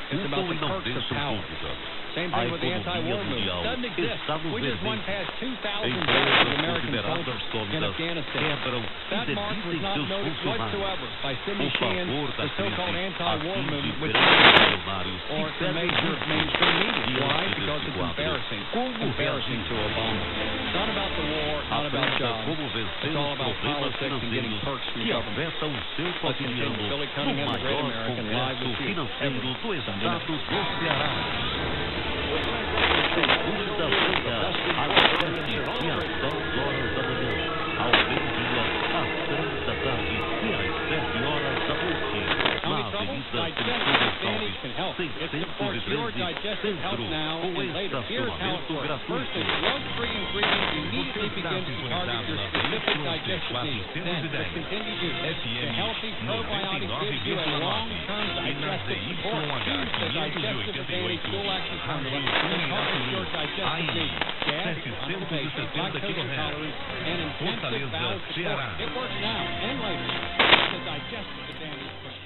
It's about the perks of power. Same thing with the anti-war movement. Doesn't exist. We just went past 2,000 deaths of American soldiers in Afghanistan. That march was not noticed whatsoever by Sidney Sheehan, the so-called anti-war movement, with or the major mainstream media. Why? Because it's embarrassing. Embarrassing to Obama. It's not about the war, not about jobs. It's all about politics and getting perks from government. Let's continue. Billy Cunningham, the Great American, live with you every Sunday night. Segunda-feira, às 7 e às 10 horas da manhã, ao meio-dia, às 3 da tarde e às 7 horas da noite. Na Avenida Centro Gonçalves, 613, Centro, com estacionamento gratuito. Immediately begins to target your specific digestive needs. Then, to continue to the healthy probiotic gives you a long-term digestive support. Choose the digestive advantage dual action formula that targets your digestive needs. Gas, constipation, lactose intolerance, and intensive bowel support. It works now and later. The digestive advantage.